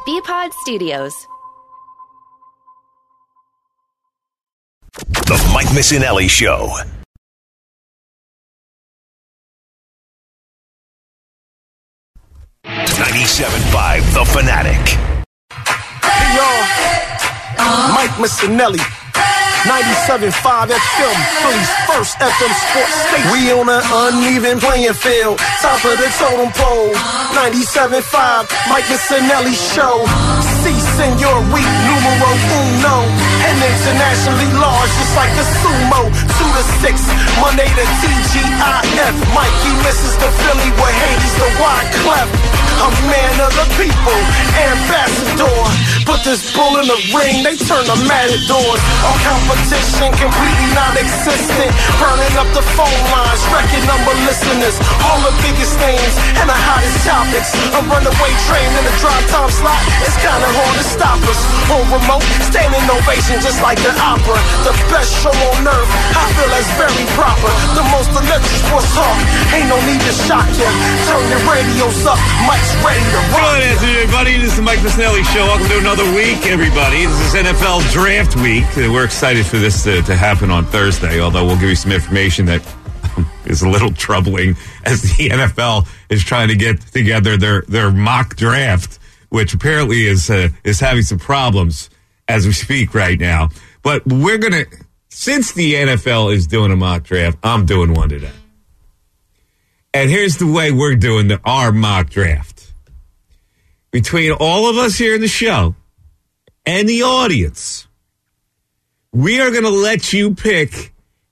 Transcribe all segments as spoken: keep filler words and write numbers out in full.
B-Pod Studios. The Mike Missinelli Show. ninety-seven point five The Fanatic. Hey, y'all. Mike Missinelli. ninety-seven point five F M, Philly's first F M sports station. We on an uneven playing field, top of the totem pole. ninety-seven point five, Mike Missinelli Show. Si, senor, week numero uno. And internationally large, just like the sumo. Two to six, Monday to T G I F. Mikey misses the Philly with Hades, the wide clef. A man of the people, ambassador. Put this bull in the ring, they turn the matadors. All competition completely non-existent. Burning up the phone lines, record number listeners. All the biggest names and the hottest topics. A runaway train in the drive time slot. It's kinda hard to stop us. On remote, standing ovation just like the opera. The best show on earth, I feel that's very proper. The most electric sports talk, ain't no need to shock ya. Turn your radios up, Mike's ready to rock. Good afternoon, everybody. This is the Mike Missinelli Show. Welcome to another week, everybody. This is N F L Draft Week. We're excited for this to, to happen on Thursday, although we'll give you some information that is a little troubling as the N F L is trying to get together their, their mock draft, which apparently is uh, is having some problems as we speak right now. But we're going to, since the N F L is doing a mock draft, I'm doing one today. And here's the way we're doing the, our mock draft. Between all of us here in the show and the audience, we are going to let you pick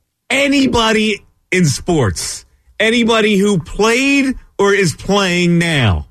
anybody in sports, anybody who played or is playing now.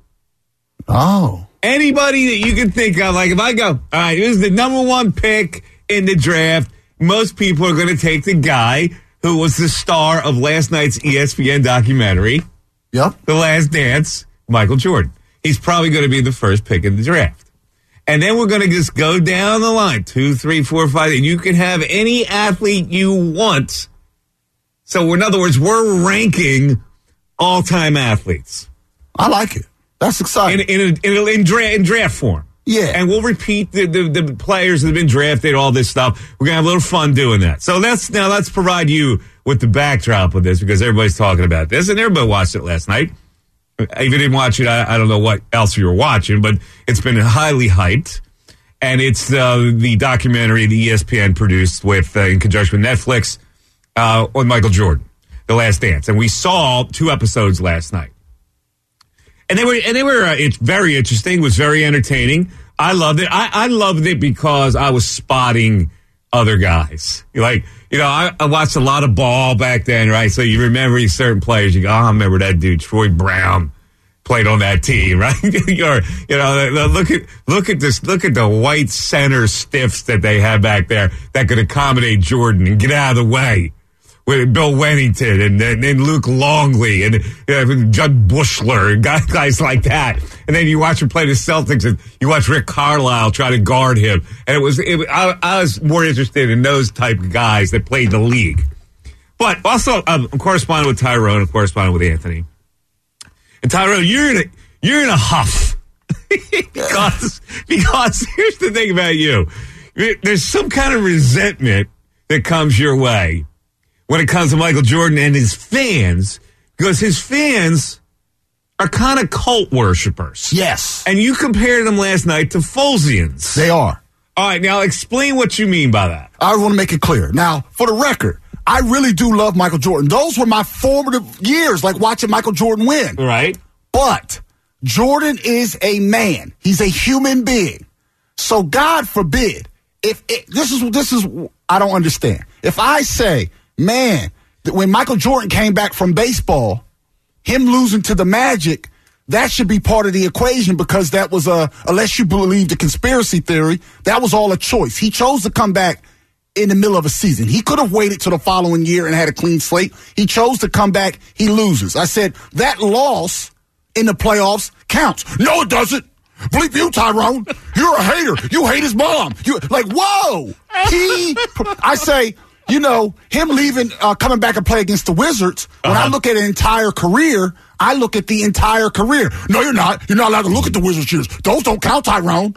Oh. Anybody that you can think of. Like if I go, all right, here's the number one pick in the draft, most people are going to take the guy who was the star of last night's E S P N documentary, Yep. The Last Dance, Michael Jordan. He's probably going to be the first pick in the draft. And then we're going to just go down the line, two, three, four, five, and you can have any athlete you want. So in other words, we're ranking all-time athletes. I like it. That's exciting. In, in, in, in, dra- in draft form. Yeah. And we'll repeat the, the, the players that have been drafted, all this stuff. We're going to have a little fun doing that. So that's now let's provide you with the backdrop of this because everybody's talking about this, and everybody watched it last night. If you didn't watch it, I, I don't know what else you were watching, but it's been highly hyped. And it's uh, the documentary the E S P N produced with uh, in conjunction with Netflix uh, on Michael Jordan, The Last Dance. And we saw two episodes last night. And they were, and they were. Uh, it's very interesting. It was very entertaining. I loved it. I, I loved it because I was spotting other guys. Like, you know, I, I watched a lot of ball back then, right? So you remember certain players. You go, oh, I remember that dude, Troy Brown, played on that team, right? You're, you know, look at look at this. Look at the white center stiffs that they have back there that could accommodate Jordan and get out of the way. With Bill Wennington and, and, and Luke Longley and uh, Judd Bushler and guys, guys like that. And then you watch him play the Celtics and you watch Rick Carlisle try to guard him. And it was, it, I, I was more interested in those type of guys that played the league. But also, um, I'm corresponding with Tyrone, I'm corresponding with Anthony. And Tyrone, you're in a, you're in a huff. because, because here's the thing about you. There's some kind of resentment that comes your way when it comes to Michael Jordan and his fans, because his fans are kind of cult worshipers. Yes. And you compared them last night to Folesians. They are. All right, now explain what you mean by that. I want to make it clear. Now, for the record, I really do love Michael Jordan. Those were my formative years, like watching Michael Jordan win. Right. But Jordan is a man. He's a human being. So God forbid, if it, this is this is I don't understand. If I say, man, that when Michael Jordan came back from baseball, him losing to the Magic, that should be part of the equation because that was a, unless you believe the conspiracy theory, that was all a choice. He chose to come back in the middle of a season. He could have waited till the following year and had a clean slate. He chose to come back. He loses. I said, that loss in the playoffs counts. No, it doesn't. Bleep you, Tyrone. You're a hater. You hate his mom. You like, whoa. He, I say, you know, him leaving, uh, coming back and play against the Wizards, when Uh-huh. I look at an entire career, I look at the entire career. No, you're not. You're not allowed to look at the Wizards years. Those don't count, Tyrone.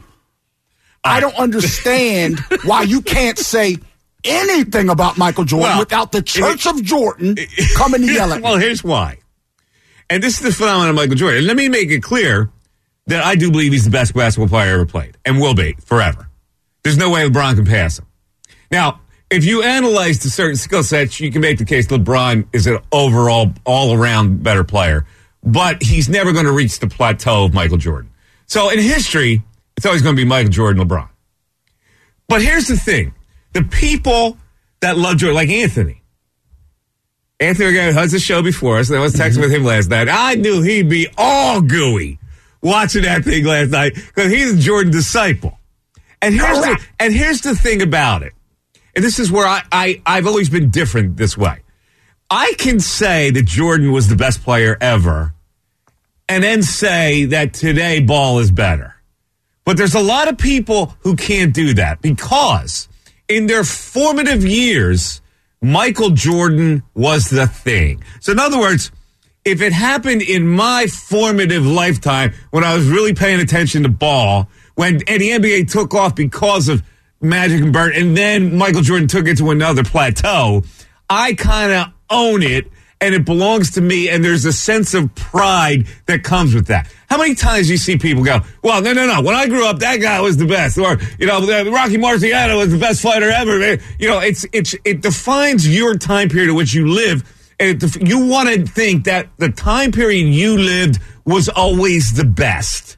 I don't understand why you can't say anything about Michael Jordan Well, without the Church it- of Jordan coming to yell at me. Well, here's why. And this is the phenomenon of Michael Jordan. And let me make it clear that I do believe he's the best basketball player ever played and will be forever. There's no way LeBron can pass him. Now, if you analyze the certain skill sets, you can make the case LeBron is an overall, all-around better player. But he's never going to reach the plateau of Michael Jordan. So in history, it's always going to be Michael Jordan, LeBron. But here's the thing. The people that love Jordan, like Anthony. Anthony has a show before us. I was texting with him last night. I knew he'd be all gooey watching that thing last night because he's a Jordan disciple. And here's the, and here's the thing about it. And this is where I, I, I've always been different this way. I can say that Jordan was the best player ever and then say that today ball is better. But there's a lot of people who can't do that because in their formative years, Michael Jordan was the thing. So in other words, if it happened in my formative lifetime when I was really paying attention to ball, when and the N B A took off because of Magic and Bird, and then Michael Jordan took it to another plateau, I kind of own it, and it belongs to me, and there's a sense of pride that comes with that. How many times do you see people go, well, no, no, no, when I grew up, that guy was the best, or, you know, Rocky Marciano was the best fighter ever. You know, it's it's it defines your time period in which you live, and it, you want to think that the time period you lived was always the best.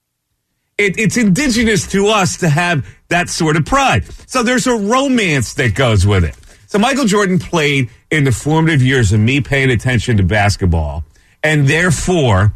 It, it's indigenous to us to have that sort of pride. So there's a romance that goes with it. So Michael Jordan played in the formative years of me paying attention to basketball, and therefore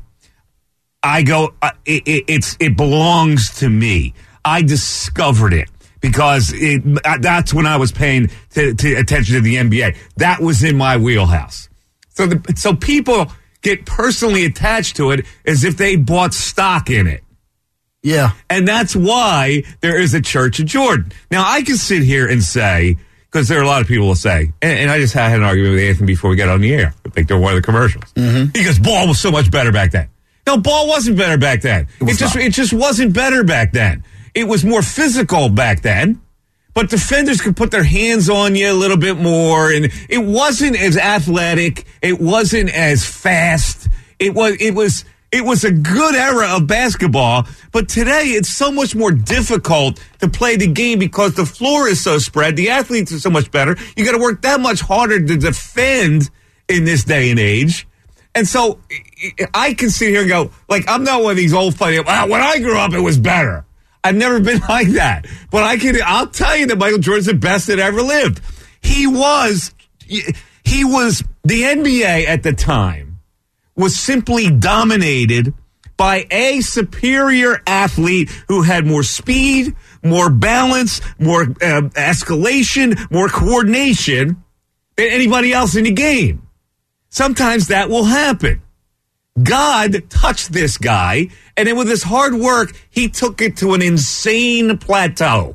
I go, uh, it, it, it's it belongs to me. I discovered it because it, uh, that's when I was paying to, to attention to the N B A. That was in my wheelhouse. So the, so people get personally attached to it as if they bought stock in it. Yeah. And that's why there is a Church of Jordan. Now, I can sit here and say, because there are a lot of people who say, and, and I just had an argument with Anthony before we got on the air. I think they're one of the commercials. Mm-hmm. He goes, ball was so much better back then. No, ball wasn't better back then. It, it just not. It just wasn't better back then. It was more physical back then, but defenders could put their hands on you a little bit more, and it wasn't as athletic. It wasn't as fast. It was. It was. It was a good era of basketball, but today it's so much more difficult to play the game because the floor is so spread. The athletes are so much better. You got to work that much harder to defend in this day and age. And so I can sit here and go, like, I'm not one of these old funny, well, when I grew up, it was better. I've never been like that. But I can, I'll tell you that Michael Jordan's the best that ever lived. He was, he was the N B A at the time. Was simply dominated by a superior athlete who had more speed, more balance, more uh, escalation, more coordination than anybody else in the game. Sometimes that will happen. God touched this guy, and then with his hard work, he took it to an insane plateau.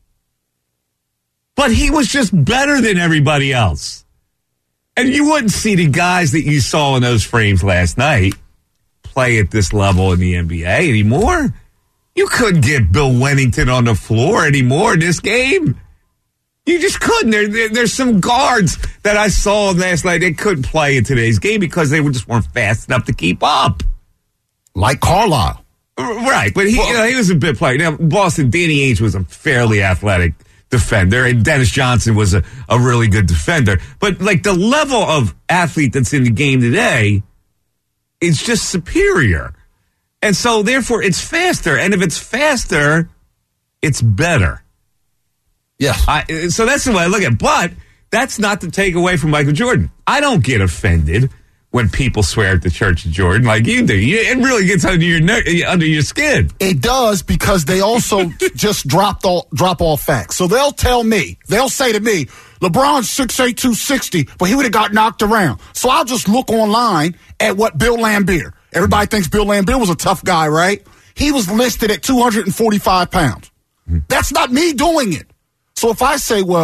But he was just better than everybody else. And you wouldn't see the guys that you saw in those frames last night play at this level in the N B A anymore. You couldn't get Bill Wennington on the floor anymore in this game. You just couldn't. There, there, there's some guards that I saw last night that couldn't play in today's game because they were just weren't fast enough to keep up. Like Carlisle. Right, but he, well, you know, he was a bit player. Now, Boston, Danny Ainge was a fairly athletic defender, and Dennis Johnson was a, a really good defender. But, like, the level of athlete that's in the game today is just superior. And so, therefore, it's faster. And if it's faster, it's better. Yes. I, so that's the way I look at it. But that's not to take away from Michael Jordan. I don't get offended when people swear at the Church of Jordan like you do. It really gets under your under your skin. It does, because they also just dropped all, drop all facts. So they'll tell me, they'll say to me, LeBron's six eight, two sixty, but he would have got knocked around. So I'll just look online at what Bill Laimbeer. Everybody thinks Bill Laimbeer was a tough guy, right? He was listed at two hundred forty-five pounds. Mm-hmm. That's not me doing it. So if I say, well,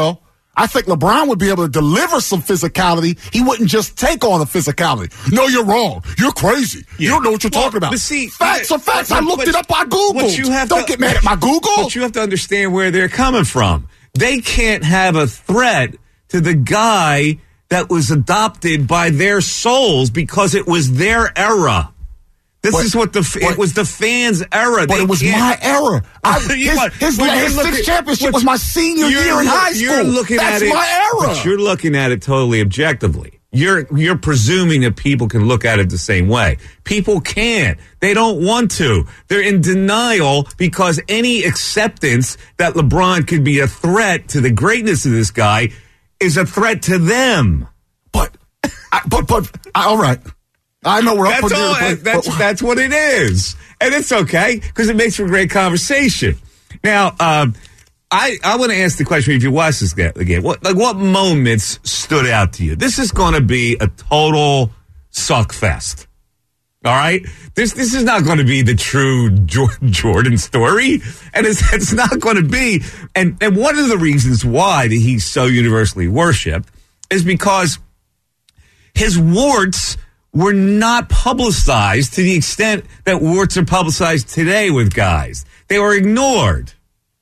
I think LeBron would be able to deliver some physicality. He wouldn't just take on the physicality. No, you're wrong. You're crazy. Yeah. You don't know what you're well, talking about. But see, facts are facts. But, I looked it up on Google. Don't to, get mad at my Google. But you have to understand where they're coming from. They can't have a threat to the guy that was adopted by their souls because it was their era. This but, is what the but, it was the fans' era. But they it was can't. my era. I, his his, his sixth championship was my senior year in high school. You're looking That's at it, my era. But you're looking at it totally objectively. You're you're presuming that people can look at it the same way. People can't. They don't want to. They're in denial because any acceptance that LeBron could be a threat to the greatness of this guy is a threat to them. But, I, but, but, I, all right. I know we're up that's all, there, but, that's but, that's what it is, and it's okay because it makes for great conversation. Now, um, I I want to ask the question: if you watch this again, what like what moments stood out to you? This is going to be a total suck fest. All right, this this is not going to be the true Jordan story, and it's it's not going to be. And and one of the reasons why that he's so universally worshipped is because his warts were not publicized to the extent that warts are publicized today with guys. They were ignored.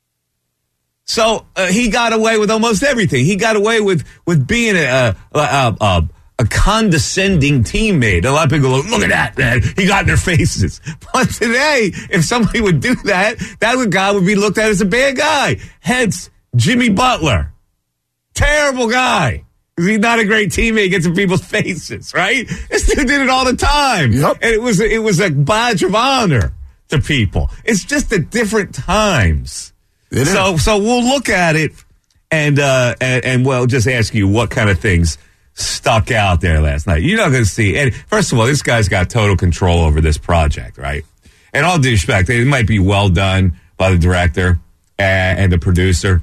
So uh, he got away with almost everything. He got away with, with being a, a, a, a, a condescending teammate. A lot of people go, look at that, man. He got in their faces. But today, if somebody would do that, that guy would be looked at as a bad guy. Hence, Jimmy Butler. Terrible guy. He's not a great teammate, gets in people's faces, right? This dude did it all the time. Yep. And it was, it was a badge of honor to people. It's just at different times. It so, is. so we'll look at it and, uh, and, and we'll just ask you what kind of things stuck out there last night. You're not going to see. And first of all, this guy's got total control over this project, right? And all due respect, it might be well done by the director and, and the producer.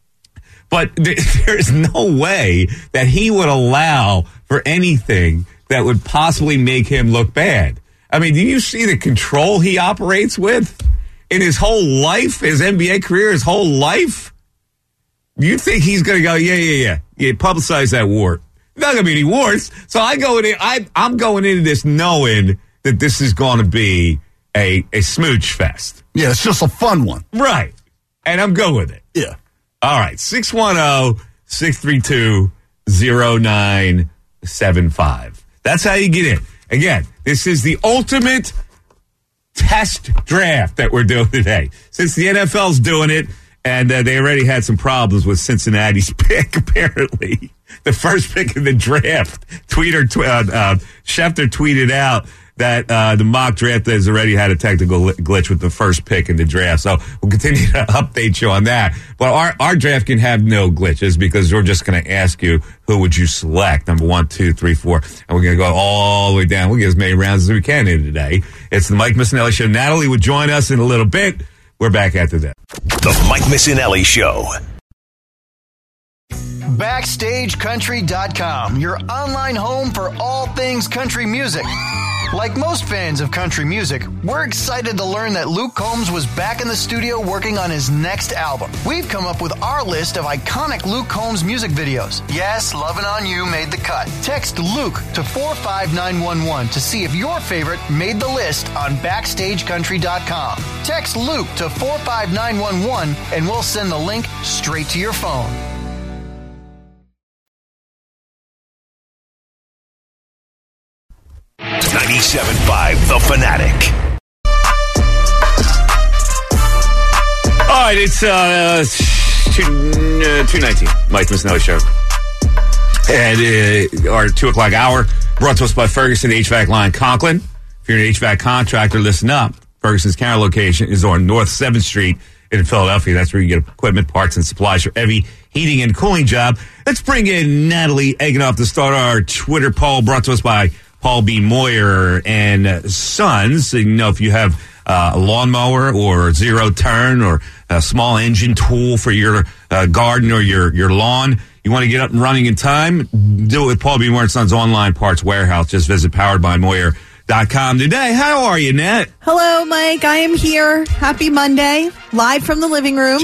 But there is no way that he would allow for anything that would possibly make him look bad. I mean, do you see the control he operates with in his whole life, his N B A career, his whole life? Do you think he's going to go, yeah, yeah, yeah, yeah, publicize that wart? Not going to be any warts. So I go in, I, I'm going into this knowing that this is going to be a, a smooch fest. Yeah, it's just a fun one. Right. And I'm good with it. Yeah. All right, six one zero, six three two, zero nine seven five. That's how you get in. Again, this is the ultimate test draft that we're doing today. Since the N F L's doing it, and uh, they already had some problems with Cincinnati's pick, apparently. The first pick in the draft. Tweeter, tw- uh, uh, Schefter tweeted out that uh, the mock draft has already had a technical glitch with the first pick in the draft. So we'll continue to update you on that. But our, our draft can have no glitches because we're just going to ask you who would you select, number one, two, three, four. And we're going to go all the way down. We'll get as many rounds as we can in today. It's the Mike Missinelli Show. Natalie will join us in a little bit. We're back after that. The Mike Missinelli Show. Backstage Country dot com, your online home for all things country music. Like most fans of country music, we're excited to learn that Luke Combs was back in the studio working on his next album. We've come up with our list of iconic Luke Combs music videos. Yes, Lovin' On You made the cut. Text Luke to four five nine one one to see if your favorite made the list on Backstage Country dot com. Text Luke to four five nine one one and we'll send the link straight to your phone. ninety-seven point five The Fanatic. All right, it's uh, two nineteen, Mike Missinelli Show. And uh, our two o'clock hour brought to us by Ferguson H V A C Line Conklin. If you're an H V A C contractor, listen up. Ferguson's counter location is on North seventh Street in Philadelphia. That's where you get equipment, parts, and supplies for every heating and cooling job. Let's bring in Natalie Eganoff to start our Twitter poll brought to us by Paul B. Moyer and Sons. So, you know, if you have uh, a lawnmower or zero turn or a small engine tool for your uh, garden or your, your lawn, you want to get up and running in time, do it with Paul B. Moyer and Sons online parts warehouse. Just visit powered by moyer dot com today. How are you, Nat? Hello, Mike. I am here. Happy Monday. Live from the living room.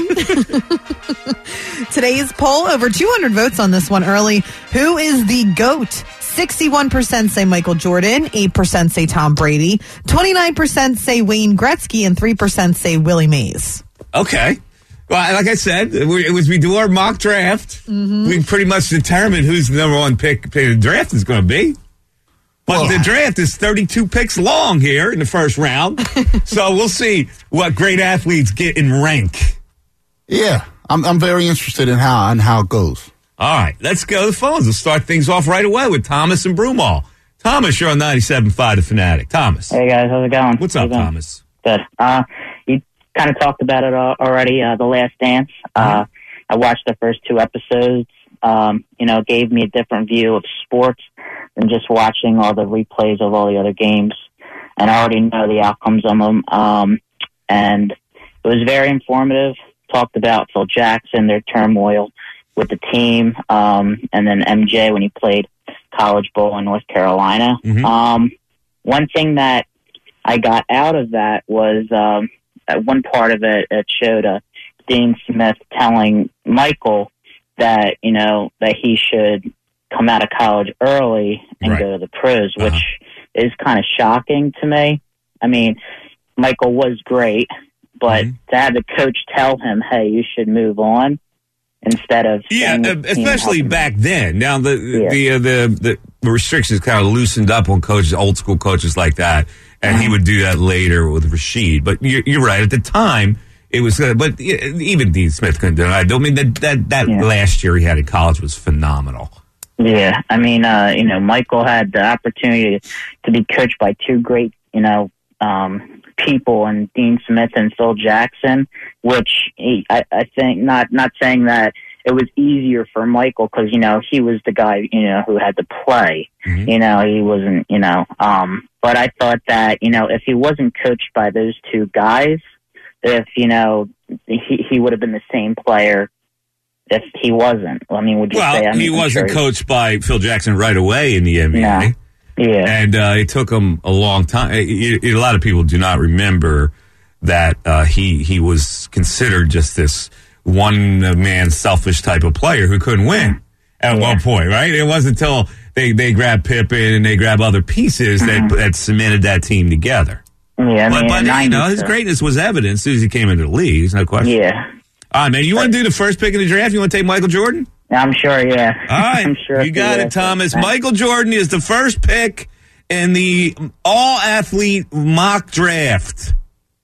Today's poll, over two hundred votes on this one early. Who is the GOAT? sixty-one percent say Michael Jordan, eight percent say Tom Brady, twenty-nine percent say Wayne Gretzky, and three percent say Willie Mays. Okay. Well, like I said, as we do our mock draft, mm-hmm. we pretty much determine who's the number one pick the draft is going to be. But well, the draft is thirty-two picks long here in the first round. So we'll see what great athletes get in rank. Yeah, I'm I'm very interested in how and how it goes. All right, let's go to the phones. Let's start things off right away with Thomas and Broomall. Thomas, you're on ninety-seven point five The Fanatic. Thomas. Hey, guys. How's it going? What's up, Thomas? Good. Uh, you kind of talked about it already, uh, The Last Dance. Uh, I watched the first two episodes. Um, you know, it gave me a different view of sports than just watching all the replays of all the other games. And I already know the outcomes of them. Um, and it was very informative. Talked about Phil Jackson, their turmoil with the team, um, and then M J when he played college ball in North Carolina. Mm-hmm. Um, one thing that I got out of that was um, one part of it, it showed uh, Dean Smith telling Michael that, you know, that he should come out of college early and right. go to the pros, which uh-huh. is kind of shocking to me. I mean, Michael was great, but mm-hmm. to have the coach tell him, hey, you should move on, instead of yeah, especially back then. Now the yeah. the, uh, the the restrictions kind of loosened up on coaches, old school coaches like that, and mm-hmm. he would do that later with Rashid. But you're, you're right. At the time, it was. Uh, but even Dean Smith couldn't do it. I don't mean that that that yeah. last year he had in college was phenomenal. Yeah, I mean, uh, you know, Michael had the opportunity to be coached by two great, you know, um, people, and Dean Smith and Phil Jackson, which he, I, I think, not not saying that it was easier for Michael because, you know, he was the guy, you know, who had to play. Mm-hmm. You know, he wasn't, you know, um, but I thought that, you know, if he wasn't coached by those two guys, if, you know, he, he would have been the same player if he wasn't. I mean, would you well, say? I mean, he wasn't sure coached by Phil Jackson right away in the N B A. No. Yeah. And uh, it took him a long time. It, it, a lot of people do not remember that uh, he he was considered just this one-man selfish type of player who couldn't win at yeah. one point, right? It wasn't until they, they grabbed Pippen and they grabbed other pieces mm-hmm. that, that cemented that team together. Yeah, I but, mean, but you know, his greatness was evident as soon as he came into the league. There's no question. Yeah. All right, man, you want to do the first pick in the draft? You want to take Michael Jordan? I'm sure, yeah. All right, I'm sure you got it, Thomas. Michael Jordan is the first pick in the all-athlete mock draft.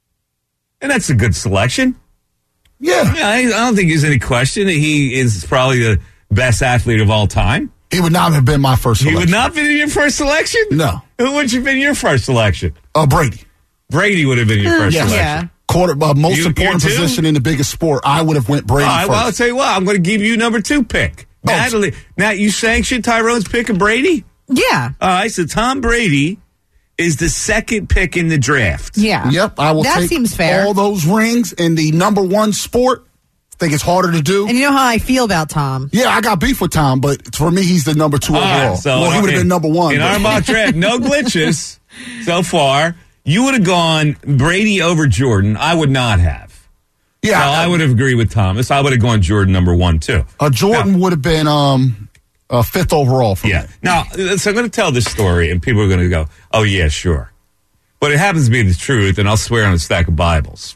And that's a good selection. Yeah. yeah I, I don't think there's any question that he is probably the best athlete of all time. He would not have been my first selection. He would not have been in your first selection? No. Who would have been your first selection? Uh, Brady. Brady would have been your first yes. selection. Yeah. Quarter, uh, most you, important position in the biggest sport. I would have went Brady All right, first. Well, I'll tell you what. I'm going to give you number two pick. Oh. Natalie, now, you sanctioned Tyrone's pick of Brady? Yeah. All right, so Tom Brady is the second pick in the draft. Yeah. Yep, I will that take seems fair. all those rings in the number one sport. I think it's harder to do. And you know how I feel about Tom. Yeah, I got beef with Tom, but for me, he's the number two all overall. Right, so well, he would have been number one. In but. our mock draft, no glitches so far. You would have gone Brady over Jordan. I would not have. Yeah, so I, I would have agreed with Thomas. I would have gone Jordan number one, too. Uh, Jordan now, would have been um, uh, fifth overall for yeah. me. Now, so I'm going to tell this story, and people are going to go, oh, yeah, sure. But it happens to be the truth, and I'll swear on a stack of Bibles.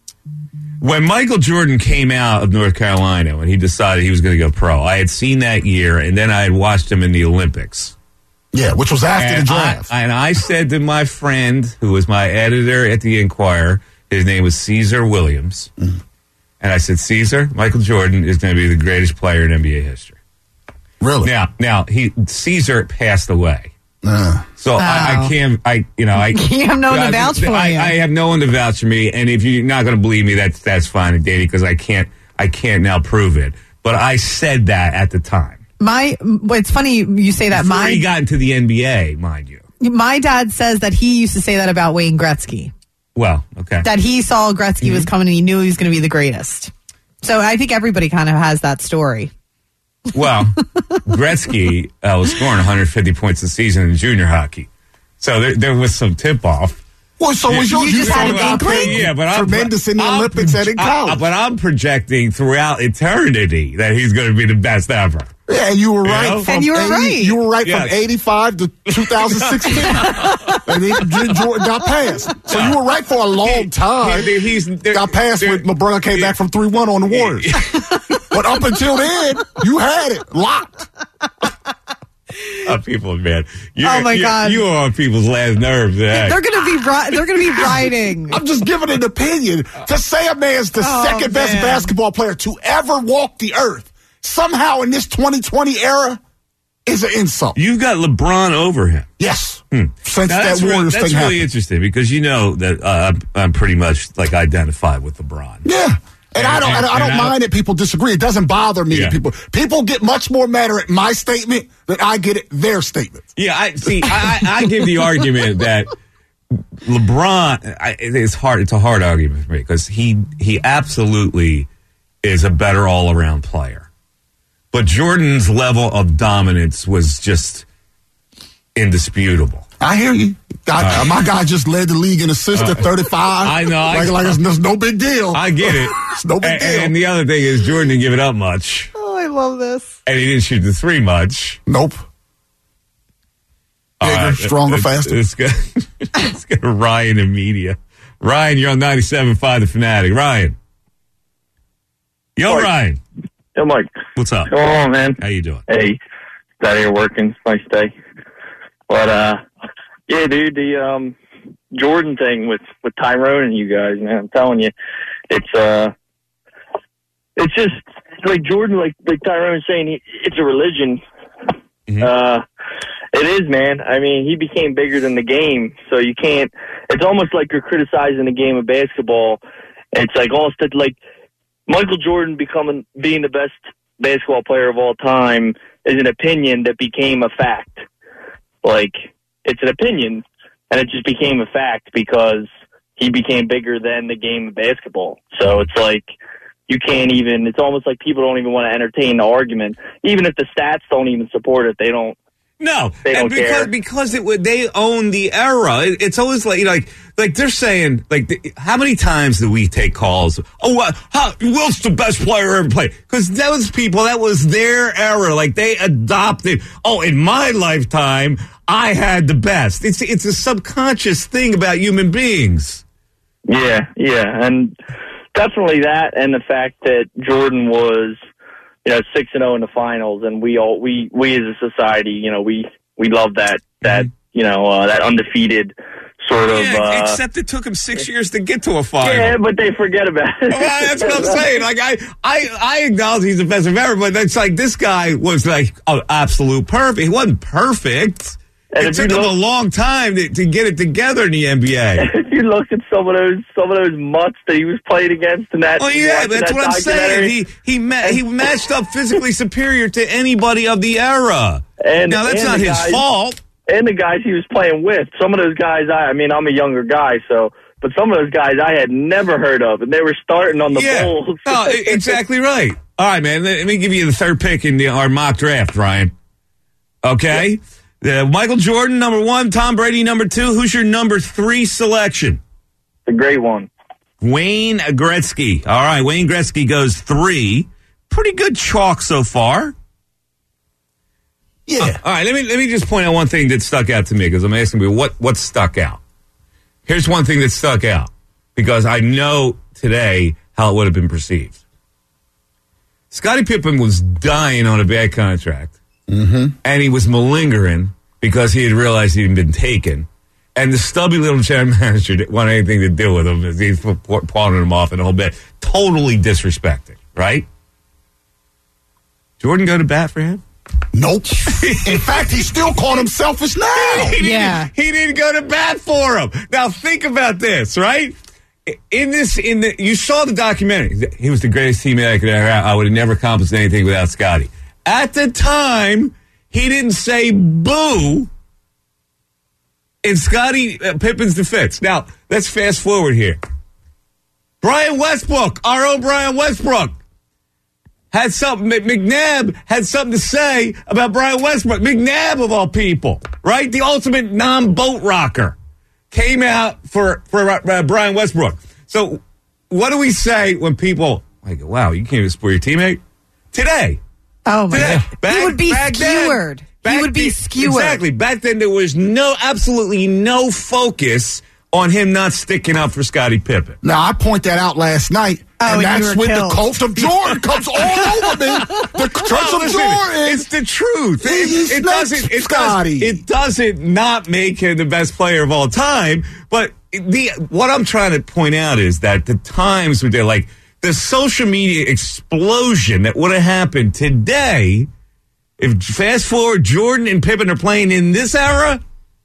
When Michael Jordan came out of North Carolina, when he decided he was going to go pro, I had seen that year, and then I had watched him in the Olympics. Yeah, which was after and the draft. I, and I said to my friend, who was my editor at the Enquirer, his name was Caesar Williams, mm. and I said, Caesar, Michael Jordan is going to be the greatest player in N B A history. Really? Now, now he Caesar passed away. Uh, so oh. I, I can't, I, you know, I. You have no one to vouch for I, you. I have no one to vouch for me, and if you're not going to believe me, that's that's fine, Danny, because I can't, I can't now prove it. But I said that at the time. My, it's funny you say that. Before my he got into the N B A, mind you. My dad says that he used to say that about Wayne Gretzky. Well, okay. That he saw Gretzky mm-hmm. was coming and he knew he was going to be the greatest. So I think everybody kind of has that story. Well, Gretzky uh, was scoring one hundred fifty points a season in junior hockey. So there, there was some tip-off. Well, so was yours. You just had an saw inkling? Yeah, but I'm tremendous in the I'm, Olympics and in college. I, but I'm projecting throughout eternity that he's going to be the best ever. Yeah, and you were You right. know? From And you were eighty, right. You were right Yes. from eighty-five to two thousand sixteen, and then Jordan got passed. So you were right for a long time. He- he's there- got passed there- when LeBron came back from three one on the Warriors. But up until then, you had it locked. Oh, people, man. You're, Oh, my you're, God. You are on people's last nerves. eh? They're gonna be ri- they're gonna be riding. I'm just giving an opinion. To say a man's the Oh, second best man. basketball player to ever walk the earth somehow in this twenty twenty era is an insult. You've got LeBron over him. Yes. Hmm. Since Now, that that's re- Warriors that's thing really happened. interesting because you know that uh, I'm, I'm pretty much like identified with LeBron. Yeah. And, And- I don't, and- and I don't and I- mind that people disagree. It doesn't bother me Yeah. that people people get much more mad at my statement than I get at their statement. Yeah, I see. I, I, I give the argument that LeBron. I, it's hard. It's a hard argument for me because he he absolutely is a better all around player, but Jordan's level of dominance was just indisputable. I hear you. I, uh, my guy just led the league in assists at thirty-five. I know, I- Like, like it's, it's no big deal. I get it. It's no big and, deal. and the other thing is Jordan didn't give it up much, Oh, I love this. and he didn't shoot the three much. Nope. Bigger, All right, stronger, let's- faster. Let's go, let's go to Ryan in media. Ryan, you're on ninety-seven point five The Fanatic. Ryan. Yo, Mike. Ryan. Yo, Mike. What's up? Come on, man. How you doing? Hey, out here working. Nice day. But, uh, yeah, dude, the um, Jordan thing with, with Tyrone and you guys, man, I'm telling you, it's, uh, it's just like Jordan, like, like Tyrone's saying, he, it's a religion. Mhm. Uh, it is, man. I mean, he became bigger than the game, so you can't, it's almost like you're criticizing the game of basketball. It's like almost like Michael Jordan becoming, being the best basketball player of all time is an opinion that became a fact. Like, it's an opinion, and it just became a fact because he became bigger than the game of basketball. So it's like, you can't even, it's almost like people don't even want to entertain the argument. Even if the stats don't even support it, they don't. No, They don't and because care. because it would they own the era. It, it's always like you know, like like they're saying like the, how many times do we take calls? Oh, uh, how, Wilt's the best player ever played because those people that was their era. Like they adopted. Oh, in my lifetime, I had the best. It's it's a subconscious thing about human beings. Yeah, yeah, and definitely that, and the fact that Jordan was, you know, six and zero in the finals, and we all we we as a society, you know, we we love that that you know uh, that undefeated sort of. Yeah, uh, except it took him six years to get to a final. yeah, but they forget about it. Well, that's what I'm saying. Like I, I, I acknowledge he's the best of ever, but it's like this guy was like oh, absolute perfect. He wasn't perfect. And It if took you him look- a long time to, to get it together in the N B A. If you look at some of those some of those mutts that he was playing against in that, Well, yeah, watching that's that what I'm saying. documentary, He he ma- he matched up physically superior to anybody of the era. And- now that's and not the his guys- fault. and the guys he was playing with, some of those guys, I, I mean, I'm a younger guy, so, but some of those guys I had never heard of, and they were starting on the Yeah, Bulls. no, e- exactly right. All right, man. Let me give you the third pick in the, our mock draft, Ryan. Okay, uh, Michael Jordan number one, Tom Brady number two. Who's your number three selection? The great one. Wayne Gretzky. All right, Wayne Gretzky goes three. Pretty good chalk so far. Yeah. All right, let me let me just point out one thing that stuck out to me because I'm asking you what what stuck out. Here's one thing that stuck out because I know today how it would have been perceived. Scottie Pippen was dying on a bad contract, mm-hmm. and he was malingering because he had realized he'd been taken. And the stubby little general manager didn't want anything to do with him. He's pawning him off and a whole bit. Totally disrespected, right? Jordan go to bat for him? Nope. In fact, he's still calling him selfish now. He didn't- Yeah. He didn't go to bat for him. Now think about this, right? In this, in the, you saw the documentary. He was the greatest teammate I could ever have. I would have never accomplished anything without Scotty. At the time, he didn't say boo in Scotty uh, Pippen's defense. Now, let's fast forward here. Brian Westbrook, our own Brian Westbrook, had something, McNabb had something to say about Brian Westbrook. McNabb, of all people, right? The ultimate non-boat rocker came out for, for uh, Brian Westbrook. So what do we say when people, like, wow, you can't even support your teammate? Today. Oh, my Today. God. Back, he would be back skewered. Then, he back would be the, skewered. Exactly. Back then, there was no, absolutely no focus on him not sticking up for Scottie Pippen. Now, I point that out last night, Oh, and and you that's were when killed. the cult of Jordan comes all over me. The church Oh, of listen, Jordan. it's the truth. He- It, he it snaked doesn't. It, Scotty. does, it doesn't not make him the best player of all time. But the what I'm trying to point out is that the times where they're like the social media explosion that would have happened today, if fast forward Jordan and Pippen are playing in this era,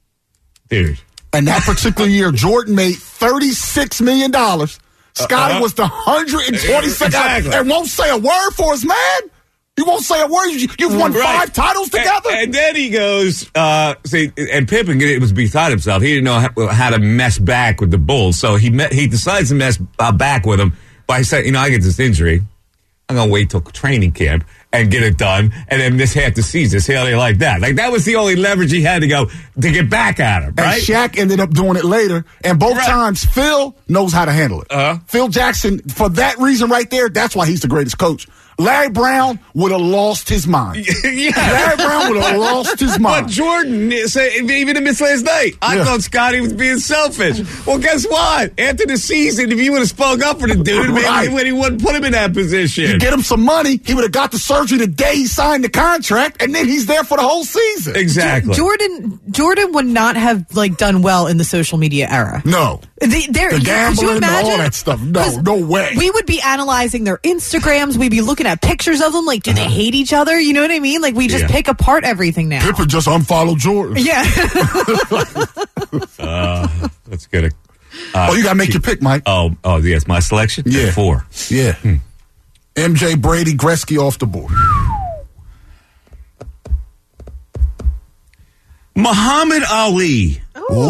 dude. And that particular year, Jordan made thirty-six million dollars. Scotty Uh-huh. was the one hundred twenty-second Exactly. and won't say a word for his man. He won't say a word. You, you've won Right. five titles together. And, and then he goes, uh, see, and Pippen it was beside himself. He didn't know how, how to mess back with the Bulls, so he met, he decides to mess uh, back with them by saying, you know, I get this injury. I'm going to wait till training camp and get it done, and then miss half the season. See how they like that. Like, that was the only leverage he had to go to get back at him, right? And Shaq ended up doing it later. And both Right. times, Phil knows how to handle it. Uh-huh. Phil Jackson, for that reason right there, that's why he's the greatest coach. Larry Brown would have lost his mind. yeah. Larry Brown would have lost his mind. But Jordan, say, even in this last night, I Yeah. thought Scotty was being selfish. Well, guess what? After the season, if you would have spoke up for the dude, maybe Right. when he wouldn't put him in that position. You get him some money, he would have got the surgery the day he signed the contract, and then he's there for the whole season. Exactly. Jordan Jordan would not have like done well in the social media era. No. The, there, The could you gambling and all imagine? that stuff. No, 'Cause no way. We would be analyzing their Instagrams. We'd be looking at pictures of them. Like, do they hate each other? You know what I mean? Like, we just Yeah. pick apart everything now. Pippen just unfollowed Jordan. Yeah. uh, that's good. Uh, Oh, you got to make your pick, Mike. Oh, oh, yes, my selection? Yeah. Four. Yeah. M J, Brady, Gretzky off the board. Muhammad Ali.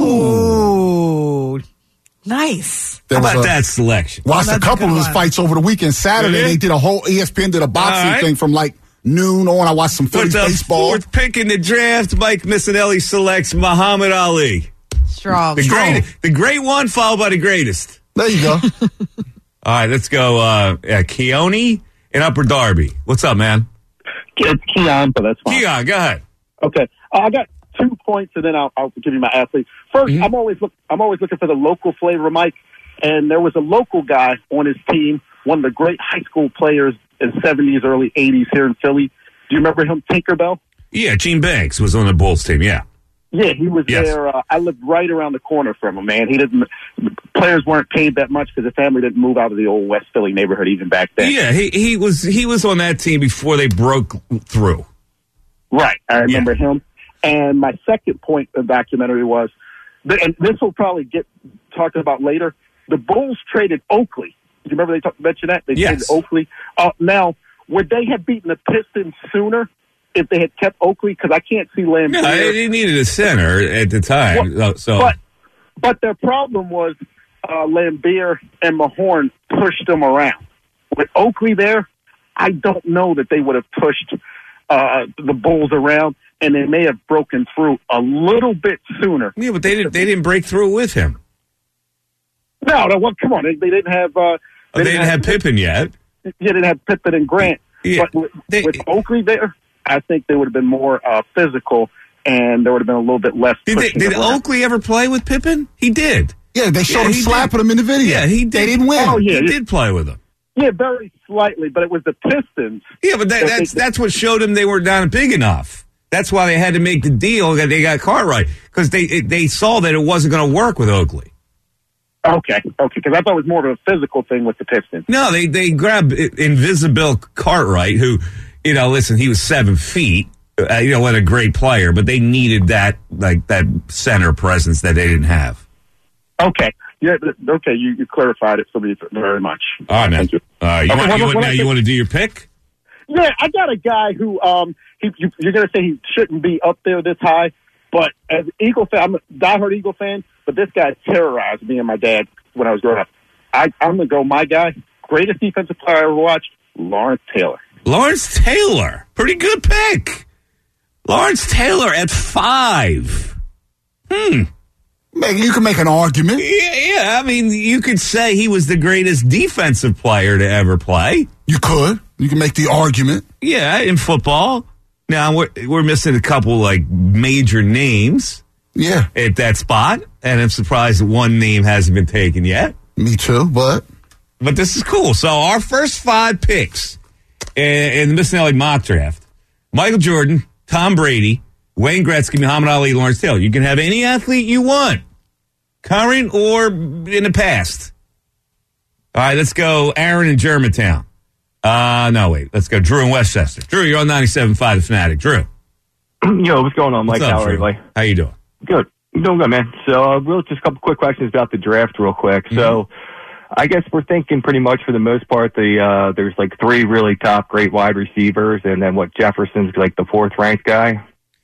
Ooh. Nice. There How was about a- that selection? Watched a That's a couple good of his one. fights over the weekend. Saturday, Yeah. they did a whole E S P N did a boxing All right. thing from like noon on. I watched some With Phillies the baseball. fourth pick in the draft, Mike Missinelli selects Muhammad Ali. Strong. The great, the great one followed by the greatest. There you go. All right, let's go. Uh, uh, Keone in Upper Darby. What's up, man? It's Keon, but that's fine. Keon, go ahead. Okay, uh, I got two points, and then I'll, I'll give you my athletes. First, Mm-hmm. I'm always look, I'm always looking for the local flavor, Mike. And there was a local guy on his team, one of the great high school players in the seventies, early eighties here in Philly. Do you remember him, Tinkerbell? Yeah, Gene Banks was on the Bulls team. Yeah. Yeah, he was Yes. there. Uh, I lived right around the corner from him, man. He didn't. Players weren't paid that much because the family didn't move out of the old West Philly neighborhood even back then. Yeah, he, he was he was on that team before they broke through. Right, I remember him. And my second point of the documentary was, and this will probably get talked about later, the Bulls traded Oakley. Do you remember they talked, mentioned that? They Yes. traded Oakley. Uh, now, would they have beaten the Pistons sooner if they had kept Oakley? Because I can't see Lambeer. No, they needed a center at the time. Well, so But, but their problem was uh, Lambeer and Mahorn pushed them around. With Oakley there, I don't know that they would have pushed uh, the Bulls around, and they may have broken through a little bit sooner. yeah, but they didn't they didn't break through with him. No, no, well, come on. They, they didn't have. Uh, Oh, they didn't have Pippen yet. They didn't have Pippen and Grant. Yeah, But with, they- with Oakley there, I think they would have been more uh, physical, and there would have been a little bit less. Did, they, pushing did them around. Oakley ever play with Pippen? He did. Yeah, they showed Yeah, him he slapping did. him in the video. Yeah, he did. They didn't win. Oh, yeah. He did play with him. Yeah, very slightly, but it was the Pistons. Yeah, but that, that that's they- that's what showed them they were not big enough. That's why they had to make the deal that they got Cartwright because they it, they saw that it wasn't going to work with Oakley. Okay, okay, because I thought it was more of a physical thing with the Pistons. No, they they grabbed Invisible Cartwright, who, you know, listen, he was seven feet, uh, you know, what a great player, but they needed that like that center presence that they didn't have. Okay, yeah, th- okay, you, you clarified it for me very much. All right, man. Thank you. All right, you Okay, want, one- you want, one now other you thing- want to do your pick? Yeah, I got a guy who um he you, you're going to say he shouldn't be up there this high, but as an Eagle fan, I'm a diehard Eagle fan, but this guy terrorized me and my dad when I was growing up. I, I'm going to go my guy, greatest defensive player I ever watched, Lawrence Taylor. Lawrence Taylor. Pretty good pick. Lawrence Taylor at five. Hmm. Maybe you can make an argument. Yeah, yeah, I mean, you could say he was the greatest defensive player to ever play. You could. You can make the argument. Yeah, in football. Now, we're, we're missing a couple, like, major names. Yeah. At that spot. And I'm surprised that one name hasn't been taken yet. Me too, but... But this is cool. So our first five picks in, in the Miss Nelly mock draft, Michael Jordan, Tom Brady, Wayne Gretzky, Muhammad Ali, Lawrence Taylor. You can have any athlete you want, current or in the past. All right, let's go Aaron in Germantown. Uh, no, wait. Let's go Drew in Westchester. Drew, you're on ninety-seven point five The Fanatic. Drew. Yo, what's going on, Mike? What's up, How are you, Drew? Mike? How you doing? Good. I'm doing good, man. So, uh, real, just a couple quick questions about the draft real quick. Mm-hmm. So, I guess we're thinking pretty much for the most part, the uh, there's like three really top great wide receivers, and then what, Jefferson's like the fourth ranked guy?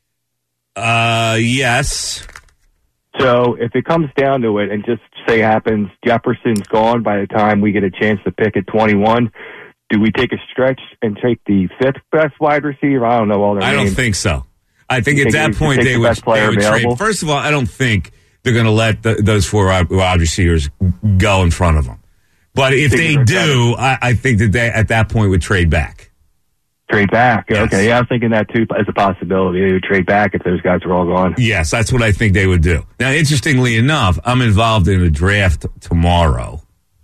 Uh, yes. So if it comes down to it, and just say happens, Jefferson's gone by the time we get a chance to pick at twenty-one, do we take a stretch and take the fifth best wide receiver? I don't know all their I names. don't think so. I think You at think that you point take they the would, best player they would trade. available? First of all, I don't think they're going to let the, those four wide wide receivers go in front of them. But if Think they they're do, I, I think that they at that point would trade back. Trade back. Yes. Okay, yeah, I was thinking that too as a possibility. They would trade back if those guys were all gone. Yes, that's what I think they would do. Now, interestingly enough, I'm involved in a draft tomorrow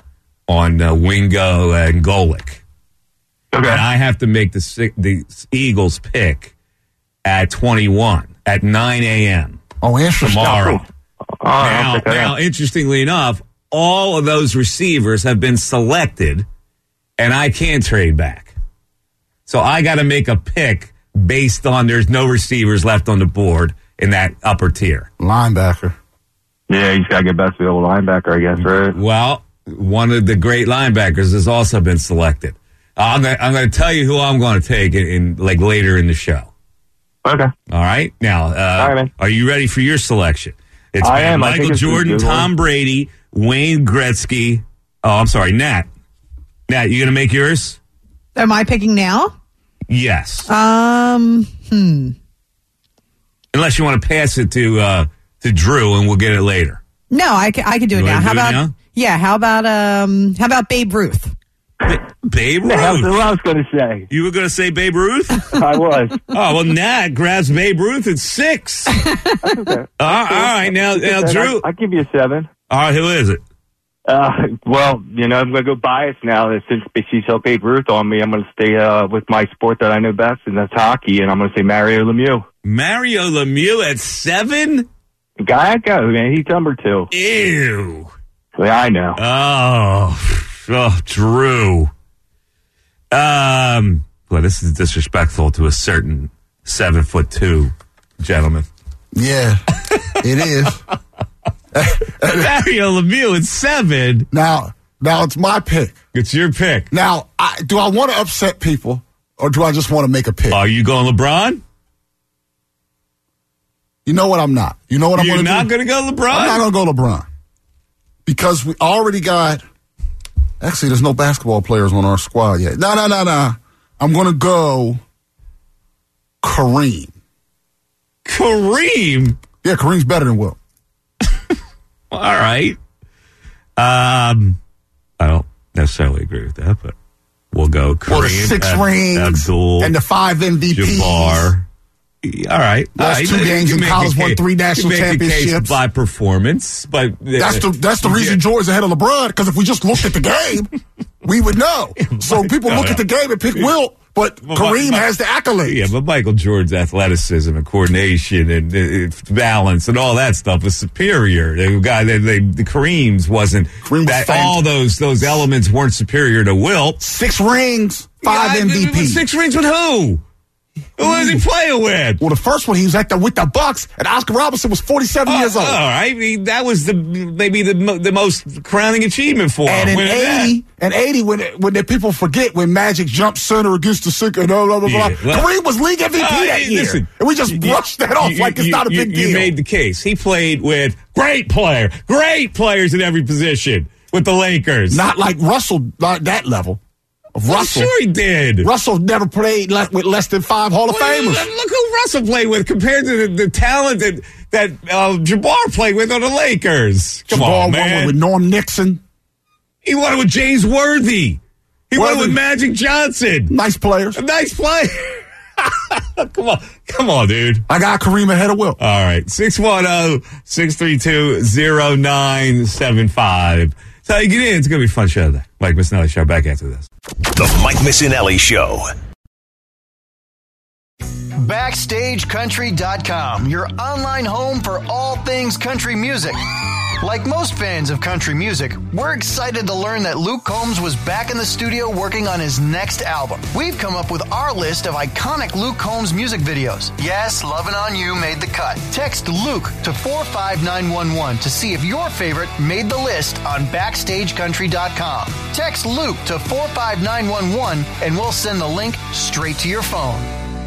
on uh, Wingo and Golick. Okay. And I have to make the Si- the Eagles pick at twenty-one at nine a.m. Oh, interesting. tomorrow. Oh, I'll Now, check that now, out. interestingly enough, all of those receivers have been selected, and I can't trade back. So I got to make a pick based on there's no receivers left on the board in that upper tier. Linebacker. Yeah, he's got to get best available linebacker, I guess, right? Well, one of the great linebackers has also been selected. I'm going I'm to tell you who I'm going to take in, in like later in the show. Okay. All right. Now, uh, All right, man. are you ready for your selection? It's I been am. I think Michael it's a Jordan, good one. Tom Brady, Wayne Gretzky. Oh, I'm sorry, Nat. Nat, you going to make yours? Am I picking now? Yes. Um, hmm. Unless you want to pass it to uh, to Drew, and we'll get it later. No, I can, I can do You it now. wanna How do it about now? yeah? How about um? How about Babe Ruth? Ba- Babe That's what Ruth. I was going to say. You were going to say Babe Ruth? I was. Oh, well, Nat grabs Babe Ruth at six. Okay. Uh, all right, now, now Drew. I'll give you a seven. All right, who is it? Uh, well, you know, I'm going to go biased now. Since she's so Babe Ruth on me, I'm going to stay uh, with my sport that I know best, and that's hockey, and I'm going to say Mario Lemieux. Mario Lemieux at seven? Guy, go, man. He's number two. Ew. Yeah, I know. Oh, oh, Drew. Um, well, this is disrespectful to a certain seven foot two gentleman. Yeah, it is. Mario Lemieux at seven. Now, now it's my pick. It's your pick. Now, I, do I want to upset people, or do I just want to make a pick? Are you going LeBron? You know what? I'm not. You know what I'm You're going to do? not going to go LeBron? I'm not going to go LeBron because we already got. Actually, there's no basketball players on our squad yet. No, no, no, no. I'm going to go Kareem. Kareem? Yeah, Kareem's better than Will. All right. Um, I don't necessarily agree with that, but we'll go Kareem. Well, the six Ab- rings Abdul, and the five M V Ps. Jabbar. All right. Lost All right. two You games in make college, the won case- three you national make the case championships. by performance, but That's the that's the reason Jordan's ahead of LeBron, because if we just looked at the game, we would know. So people no, look no. at the game and pick Wilt, but Well, Kareem but- has the accolades. Yeah, but Michael Jordan's athleticism and coordination and uh, balance and all that stuff was superior. The guy, they, they, the Kareem's wasn't. Kareem was that fantastic. all those those elements weren't superior to Wilt. Six rings, five Yeah, M V Ps. Six rings with who? Who was he playing with? Well, the first one he was at the with the Bucks, and Oscar Robertson was forty-seven years old. All right, I mean, that was the maybe the mo- the most crowning achievement for And him. in winning that. eighty, and eighty, when when the people forget when Magic jumped center against the sick and blah blah blah, blah. Yeah, well- Kareem was league M V P Uh, that year, listen, and we just you- brushed that off you- like it's you- not a you- big you deal. made the case. He played with great player, great players at every position with the Lakers. Not like Russell, not that level. of Russell. Sure he did. Russell never played le- with less than five Hall of Well, Famers. Look who Russell played with compared to the, the talent that, that uh, Jabbar played with on the Lakers. Come Jabbar on, man. won with Norm Nixon. He won it with James Worthy. He won it with Magic Johnson. Nice players. A nice player. Come on. Come on, dude. I got Kareem ahead of Will. All right. six one zero, six three two, zero nine seven five. So you get in. It's going to be a fun show today. Mike Missinelli Show back after this. The Mike Missinelli Show. Backstage Country dot com, your online home for all things country music. Like most fans of country music, we're excited to learn that Luke Combs was back in the studio working on his next album. We've come up with our list of iconic Luke Combs music videos. Yes, Lovin' On You made the cut. Text Luke to four five nine one one to see if your favorite made the list on Backstage Country dot com. Text Luke to four five nine one one and we'll send the link straight to your phone.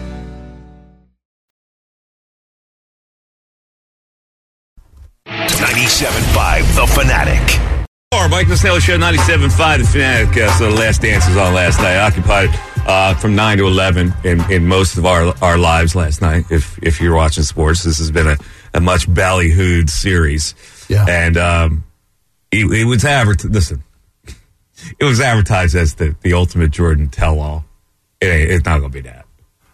ninety-seven point five The Fanatic. Or Mike Missinelli Show, ninety-seven point five The Fanatic. Uh, so the Last Dance was on last night. Occupied uh, from nine to eleven in, in most of our our lives last night. If if you're watching sports, this has been a, a much ballyhooed series. Yeah. And um, it, it was advertised. Listen, it was advertised as the, the ultimate Jordan tell-all. It ain't, it's not going to be that.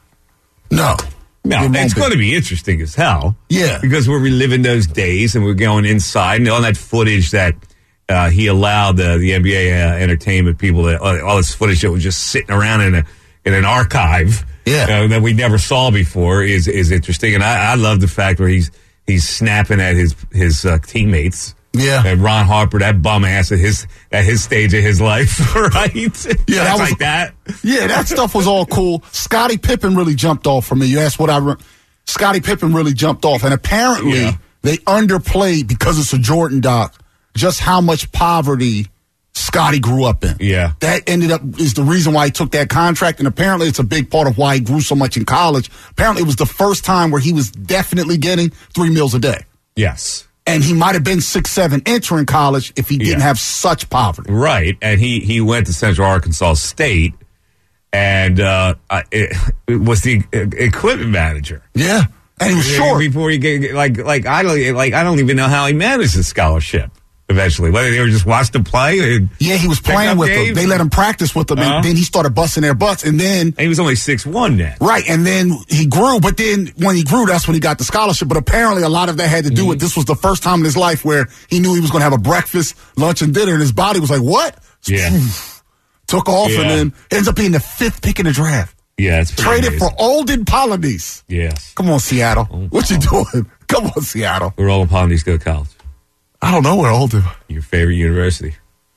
No. No, It it's won't be. going to be interesting as hell. Yeah. Because we're reliving those days and we're going inside and all that footage that uh, he allowed the, the N B A uh, entertainment people, that, all, all this footage that was just sitting around in a in an archive Yeah. uh, that we never saw before is is interesting. And I, I love the fact where he's he's snapping at his his uh, teammates. Yeah. And Ron Harper, that bum ass at his at his stage of his life, right? Yeah, That's that was like that. Yeah, that stuff was all cool. Scottie Pippen really jumped off for me. You asked what I. Re- Scottie Pippen really jumped off, and apparently Yeah. they underplayed because it's a Jordan doc. Just how much poverty Scottie grew up in. Yeah. That ended up is the reason why he took that contract, and apparently it's a big part of why he grew so much in college. Apparently, it was the first time where he was definitely getting three meals a day. Yes. And he might have been six, seven entering college if he didn't Yeah. have such poverty. Right, and he, he went to Central Arkansas State, and uh, I- it, it was the uh, equipment manager. Yeah, and he was short. Before he get like like I don't like I don't even know how he managed his scholarship. Eventually, whether they were just watched him play. And Yeah, he was pick playing up with them. games. They let him practice with them, Uh-huh. and then he started busting their butts. And then, And he was only six one then. right, and then he grew. But then when he grew, that's when he got the scholarship. But apparently, a lot of that had to do Mm-hmm. with this was the first time in his life where he knew he was going to have a breakfast, lunch, and dinner, and his body was like, "What?" Yeah, Took off, Yeah. and then ends up being the fifth pick in the draft. yeah, it's pretty Traded amazing. for Olden Polynese. Yes, Come on, Seattle. Oh, What you doing? Come on, Seattle. we're all upon these go to college. I don't know where Olden. Your favorite university.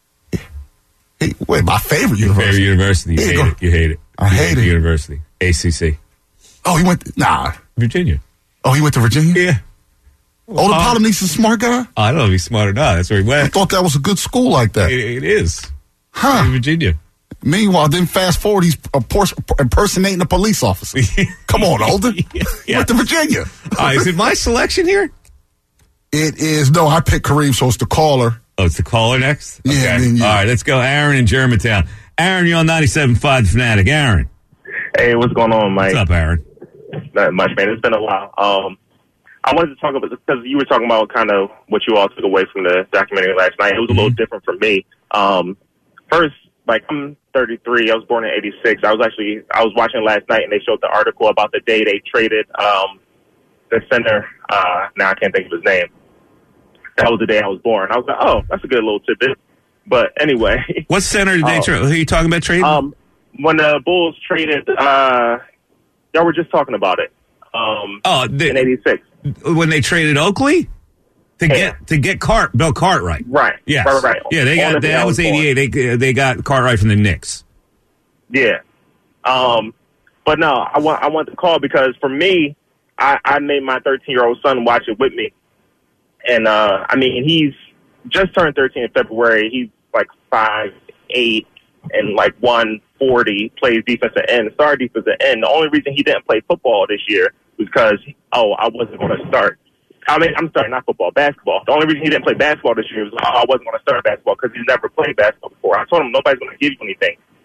Hey, wait, my favorite Your university. favorite university. You Here you hate go. it. You hate it. I You hate the it. University. A C C. Oh, he went. Nah. Virginia. Oh, he went to Virginia. Yeah. Olden Uh, Polynese is a smart guy. I don't know if he's smart or not. That's where he I went. thought that was a good school like that. It, it is. Huh. In Virginia. Meanwhile, then fast forward, he's a por- impersonating a police officer. Come on, Olden. He Yeah. went to Virginia. All right, is it my selection here? It is, no, I picked Kareem, so it's the caller. Oh, it's the caller next? Yeah, Okay. then you. All right, let's go. Aaron in Germantown. Aaron, you're on ninety-seven point five The Fanatic. Aaron. Hey, what's going on, Mike? What's up, Aaron? Not much, man. It's been a while. Um, I wanted to talk about because you were talking about kind of what you all took away from the documentary last night. It was a little different for me. Um, first, like I'm thirty-three. I was born in eighty-six. I was actually I was watching it last night, and they showed the article about the day they traded um, the center. Uh, now I can't think of his name. That was the day I was born. I was like, oh, that's a good little tidbit. But anyway, What center did they Oh. trade? Who are you talking about trading? um, when the Bulls traded, uh, y'all were just talking about it. Um, oh, in they, eighty-six. when they traded Oakley? To Yeah. get to get Cart Bill Cartwright. Right. Yes. Right, right. Yeah, they On got the day that I was was born. eighty-eight. They they got Cartwright from the Knicks. Yeah. Um, but no, I want I want to call because for me, I, I made my thirteen year old son watch it with me, and uh, I mean he's just turned thirteen in February. He's like five eight and like one forty. Plays defensive end, star defensive end. The only reason he didn't play football this year was because oh I wasn't going to start. I mean, I'm sorry, not football, basketball. The only reason he didn't play basketball this year was oh, I wasn't going to start basketball because he's never played basketball before. I told him nobody's going to give you anything.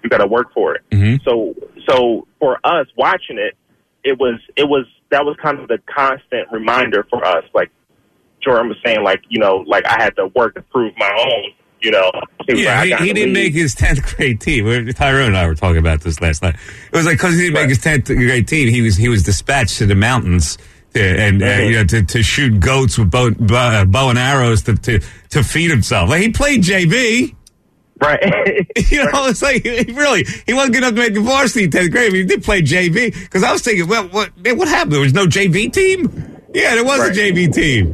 You got to work for it. Mm-hmm. So, so for us watching it, it was, it was, that was kind of the constant reminder for us. Like Jordan was saying, like, you know, like I had to work to prove my own, you know. He Yeah, like, he, he didn't make his tenth grade team. Tyrone and I were talking about this last night. It was like because he didn't right. make his tenth grade team, he was he was dispatched to the mountains to, and mm-hmm. uh, you know to, to shoot goats with bow, bow, bow and arrows to, to to feed himself. Like he played J V. Right. You know, it's like, really, he wasn't good enough to make the varsity in tenth grade, but he did play J V. Because I was thinking, well, what man, what happened? There was no J V team? Yeah, there was right. a J V team.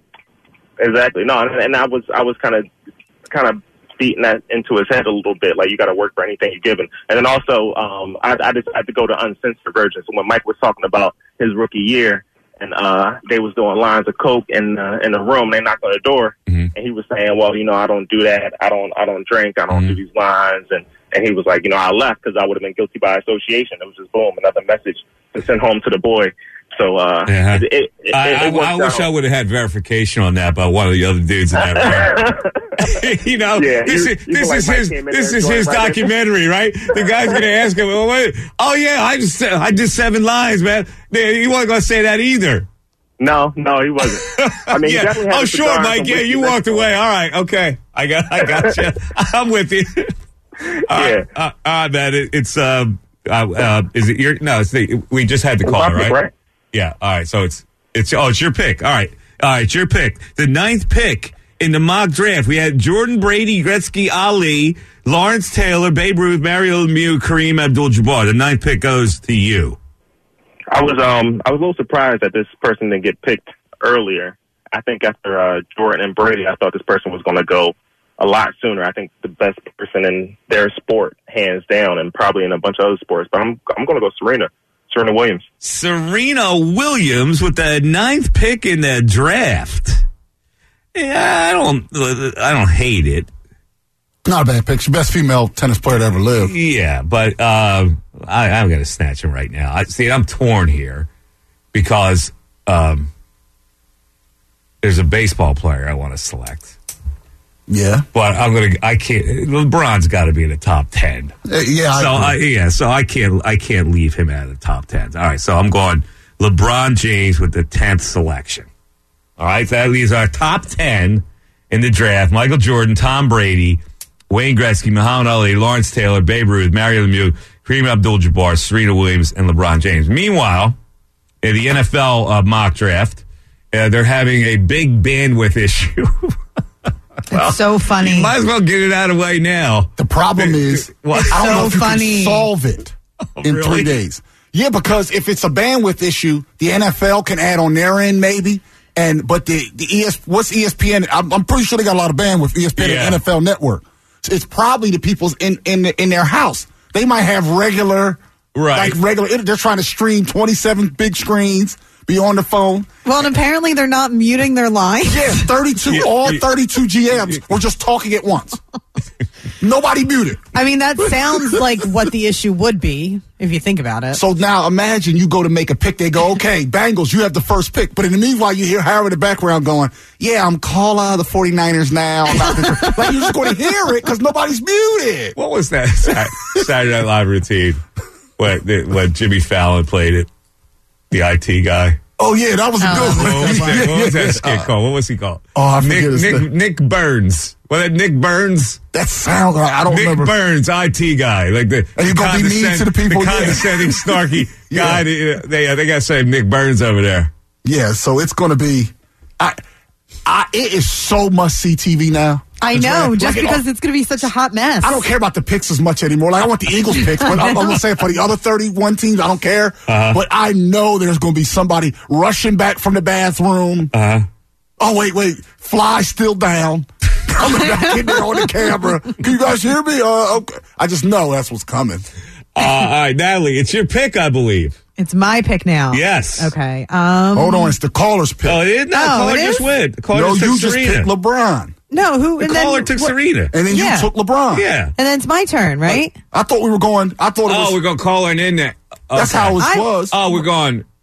Exactly. No, and, and I was I was kind of kind of beating that into his head a little bit. Like, you got to work for anything you're given. And then also, um, I, I just had to go to uncensored version. So when Mike was talking about his rookie year, and uh, they was doing lines of coke in uh, in the room. They knocked on the door, mm-hmm. and he was saying, "Well, you know, I don't do that. I don't. I don't drink. I don't mm-hmm. do these lines." And and he was like, "You know, I left because I would have been guilty by association." It was just boom, another message to send home to the boy. So uh, yeah. it, it, it, I, it I, I wish I would have had verification on that by one of the other dudes in that room. You know, yeah, this you, is you this like is Mike his this is his right documentary, right? The guy's gonna ask him, "Oh, wait, oh yeah, I just I did seven lines, man." He wasn't gonna say that either. No, no, he wasn't. I mean, yeah. he definitely had oh, sure, Mike. Yeah, you walked away. All right, okay, I got, I got you. I'm with you. Yeah, uh, uh, uh, man, it, it's uh, uh, uh, is it your? No, it's the, we just had the call, right? right? Yeah. All right. So it's it's oh, it's your pick. All right, all right, it's your pick. The ninth pick in the mock draft, we had Jordan, Brady, Gretzky, Ali, Lawrence Taylor, Babe Ruth, Mario Lemieux, Kareem Abdul-Jabbar. The ninth pick goes to you. I was um I was a little surprised that this person didn't get picked earlier. I think after uh, Jordan and Brady, I thought this person was going to go a lot sooner. I think the best person in their sport, hands down, and probably in a bunch of other sports. But I'm I'm going to go Serena, Serena Williams. Serena Williams with the ninth pick in the draft. Yeah, I don't I don't hate it. Not a bad pick. She's the best female tennis player to ever live. Yeah, but uh, I, I'm going to snatch him right now. I, see, I'm torn here because um, there's a baseball player I want to select. Yeah, but I'm going to. I can't. LeBron's got to be in the top ten. Uh, yeah, so I I, yeah, so I can't. I can't leave him out of the top ten. All right, so I'm going LeBron James with the tenth selection. All right, so that leaves our top ten in the draft: Michael Jordan, Tom Brady, Wayne Gretzky, Muhammad Ali, Lawrence Taylor, Babe Ruth, Mario Lemieux, Kareem Abdul-Jabbar, Serena Williams, and LeBron James. Meanwhile, in the N F L uh, mock draft, uh, they're having a big bandwidth issue. Well, it's so funny. You might as well get it out of the way now. The problem is, what? I don't so know if you funny. can solve it oh, in really? three days. Yeah, because if it's a bandwidth issue, the N F L can add on their end maybe. And but the the E S what's E S P N? I'm, I'm pretty sure they got a lot of bandwidth. E S P N yeah. and N F L Network. So it's probably the people's in in in their house. They might have regular, right? Like regular. They're trying to stream twenty-seven big screens. Be on the phone. Well, and apparently they're not muting their lines. Yeah, thirty-two, yeah, all yeah. thirty-two G Ms were just talking at once. Nobody muted. I mean, that sounds like what the issue would be if you think about it. So now imagine you go to make a pick. They go, okay, Bengals, you have the first pick. But in the meanwhile, you hear Howard in the background going, yeah, I'm calling the 49ers now. Like, you're just going to hear it because nobody's muted. What was that Saturday Night Live routine when, when Jimmy Fallon played it? The I T guy. Oh, yeah, that was a good one. What was that, what was that skit called? What was he called? Oh, I Nick, forget his Nick, name. Nick Burns. Was that Nick Burns? That sounds like, I don't Nick remember. Burns, I T guy. Like the, and you're going to be mean to the people. The yeah. condescending, snarky yeah. guy. They, they, they got to say Nick Burns over there. Yeah, so it's going to be, I, I, it is so must-see T V now. I know, right. just like because it, it's going to be such a hot mess. I don't care about the picks as much anymore. Like, I want the Eagles picks, but I'm, I'm going to say for the other thirty-one teams, I don't care. Uh-huh. But I know there's going to be somebody rushing back from the bathroom. Uh-huh. Oh, wait, wait. Fly still down. Coming back in there on the camera. Can you guys hear me? Uh, okay. I just know that's what's coming. Uh, all right, Natalie, it's your pick, I believe. It's my pick now. Yes. Okay. Um, Hold on, it's the caller's pick. Oh, it is? No, Oh, the caller it just is? went. The caller no, just took you just Serena. picked LeBron. no, who? The and caller then, took what- Serena. And then Yeah. you took LeBron. Yeah. And then it's my turn, right? I thought we were going, I thought it was, Oh, we're going to call her in there. that's Okay. how it I- was. Oh, we're going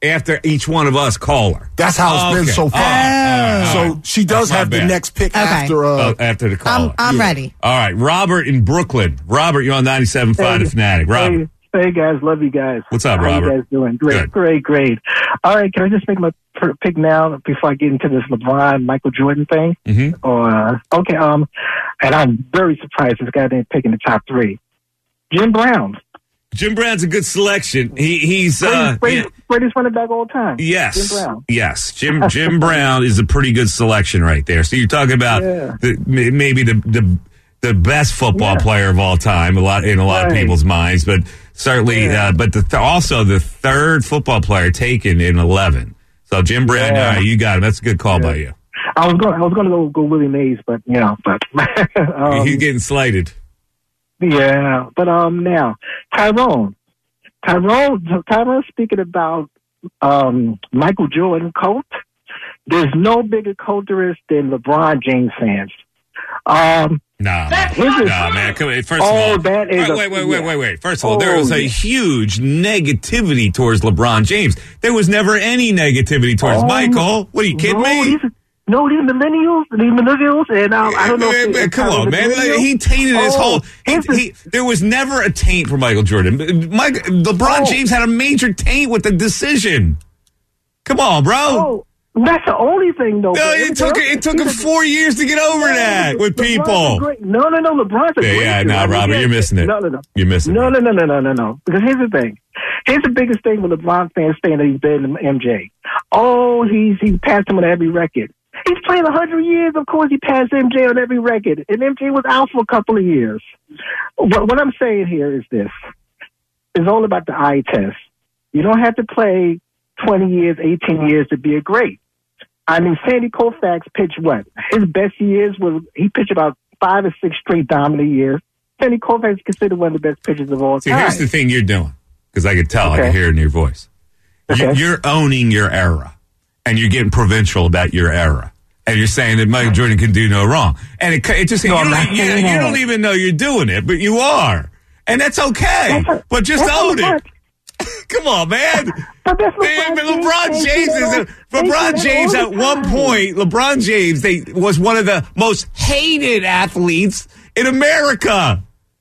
after each one of us call her. That's how it's Oh, been okay. so far. All right, all right, So all right. she does That's my have the bad. next pick Okay. after. Uh, Oh, after the call. I'm, I'm ready. All right, Robert in Brooklyn. Robert, you're on ninety-seven point five The Fanatic. Robert. Hey, hey guys, love you guys. What's up, How Robert? you guys doing? Great, Good. great, great. All right, can I just make my pr- pick now before I get into this LeBron Michael Jordan thing? Mm-hmm. Or uh, okay, um, and I'm very surprised this guy didn't pick in the top three. Jim Brown, Jim Brown's a good selection. He he's uh, greatest, yeah. greatest running back all time. Yes. Jim Brown. Yes. Jim Jim Brown is a pretty good selection right there. So you're talking about Yeah. the, may- maybe the, the the best football Yeah. player of all time, a lot in a lot of Right. people's minds, but certainly, Yeah. uh, but the th- also the third football player taken in eleven. So Jim Brown, Yeah. all right, you got him. That's a good call by you. I was going, I was going to go go Willie Mays, but you know, but um, He's getting slighted. yeah. But um, now Tyrone, Tyrone, Tyrone. Speaking about um Michael Jordan cult, there's no bigger culturist than LeBron James fans. Um, Nah, man. His is- Nah, man. Come on. First of Oh, all, that is wait, a- wait, wait, wait, yeah. wait, wait. First of all, there Oh, was a yeah. huge negativity towards LeBron James. There was never any negativity towards Oh, Michael. What are you kidding no, me? These, no, these millennials, these millennials, and um, I don't know. Man, if man, it's come kind on, of man. millennials. He tainted his Oh, whole. He, here's the- he, there was never a taint for Michael Jordan. Mike, LeBron Oh. James had a major taint with the decision. Come on, bro. Oh, that's the only thing, though. No, it took it took him four years to get over that with LeBron's people. a great- No, no, no. LeBron's a Yeah, great yeah, dude. nah, I mean, Robert, yeah, you're missing it. No, no, no. You're missing No, it. no, no, no, no, no, no. Because here's the thing. Here's the biggest thing with LeBron fans saying that he's better than M J. Oh, he's he passed him on every record. He's playing one hundred years. Of course, he passed M J on every record. And M J was out for a couple of years. What, what I'm saying here is this. It's all about the eye test. You don't have to play twenty years, eighteen years to be a great. I mean, Sandy Koufax pitched what? His best years was, he pitched about five or six straight dominant years. Sandy Koufax is considered one of the best pitchers of all See, time. here's the thing you're doing, because I could tell, I Okay. could hear it in your voice. You, Okay. you're owning your era, and you're getting provincial about your era. And you're saying that Michael Jordan can do no wrong. And it, it just, No, you, I'm don't, not you, saying you that. don't even know you're doing it, but you are. And that's okay. That's a- but just that's own a- it. Come on, man. But that's Man, LeBron but LeBron James. James is a, They do LeBron that James all at the one time. point. LeBron James they was one of the most hated athletes in America.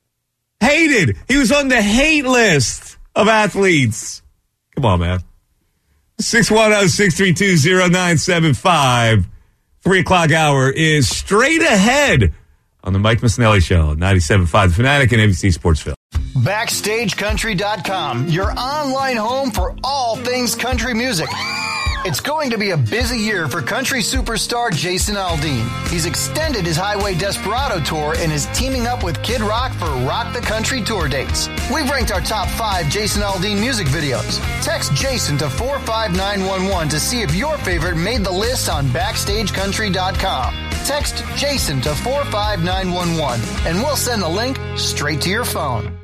Hated. He was on the hate list of athletes. Come on, man. six one zero, six three two, zero nine seven five. Three o'clock hour is straight ahead on the Mike Missinelli Show, ninety-seven point five The Fanatic and A B C Sportsville. Backstage Country dot com, your online home for all things country music. It's going to be a busy year for country superstar Jason Aldean. He's extended his Highway Desperado tour and is teaming up with Kid Rock for Rock the Country tour dates. We've ranked our top five Jason Aldean music videos. Text Jason to four five nine one one to see if your favorite made the list on Backstage Country dot com. Text Jason to four five nine one one and we'll send the link straight to your phone.